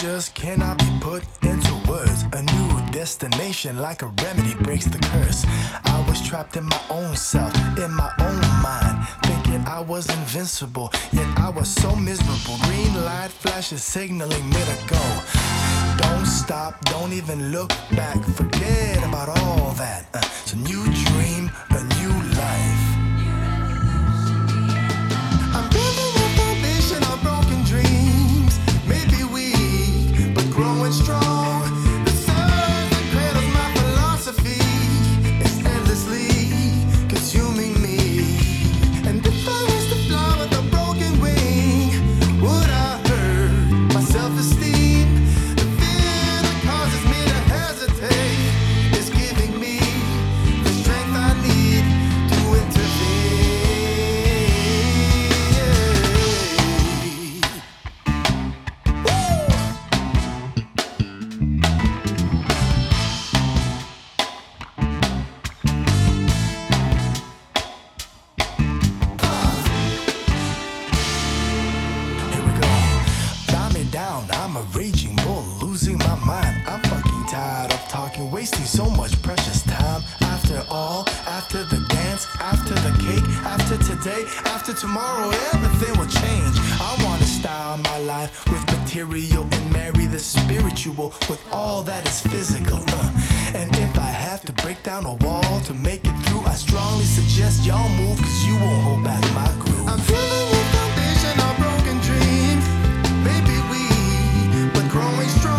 just cannot be put into words. A new destination, like a remedy, breaks the curse. I was trapped in my own self, in my own mind, thinking I was invincible, yet I was so miserable. Green light flashes signaling me to go. Don't stop, don't even look back, forget about all that. It's a new dream, a new life. I'm building a foundation of broken dreams, maybe weak, but growing strong. The sun that cradles my philosophy is endlessly consuming me. And if I was to fly with a broken wing, would I hurt my self-esteem? The fear that causes me to hesitate is giving me the strength I need to intervene. Here we go. Calm me down, I'm a raging bull, losing my mind. I'm fucking tired of talking, wasting so much precious time. After all, after the dance, after the cake, after today, after tomorrow, everything will change. I wanna style my life with material and marry the spiritual with all that is physical. And if I have to break down a wall to make it through, I strongly suggest y'all move, cause you won't hold back my groove. I'm building a foundation of broken dreams, maybe weak, but growing strong.